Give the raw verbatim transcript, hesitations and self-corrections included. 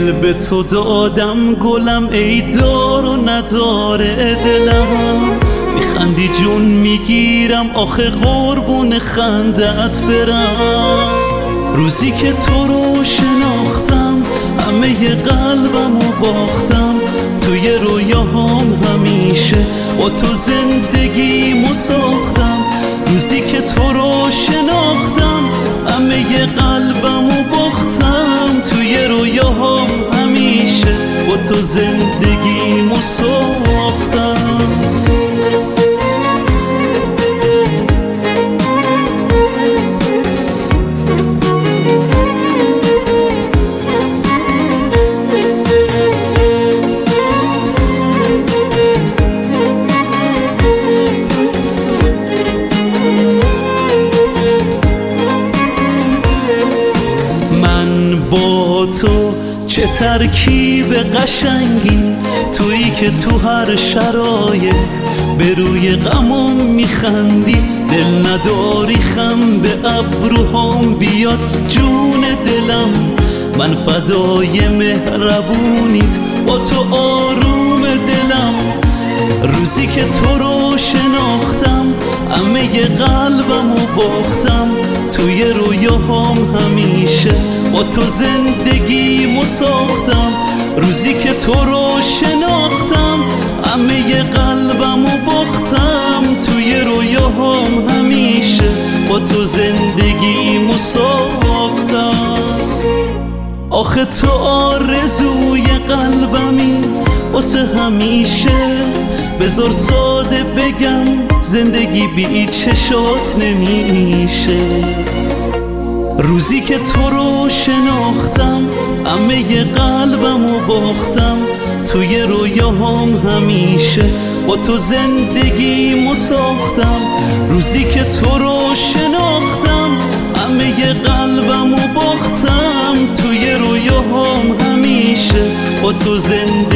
دل به تو دادم گلم، ای دار و نداره دلم. میخندی جون میگیرم، آخه قربون خندت برم. روزی که تو رو شناختم همه قلبمو باختم، توی رویاهام همیشه با تو زندگیمو ساختم. روزی که تو رو شناختم همه قلبمو باختم، توی رویاهام همیشه با تو زندگیمو ساختم. با تو چه ترکیب قشنگی، تویی که تو هر شرایط به روی غمم میخندی. دل نداری خم به ابروهام بیاد جون دلم، من فدای مهربونیت با تو آروم دلم. روزی که تو رو شناختم همه قلبمو باختم، توی رویاهام همیشه با تو زندگیمو ساختم. روزی که تو رو شناختم همه قلبمو باختم، توی رویاهام همیشه با تو زندگیمو ساختم. آخه تو آرزوی قلبمی واسه همیشه، بذار ساده بگم زندگی بی چشات نمیشه. روزی که تو رو شناختم همه قلبمو باختم، توی رویاهام همیشه با تو زندگیمو ساختم. روزی که تو رو شناختم همه قلبمو باختم، توی رویاهام همیشه با تو زندگی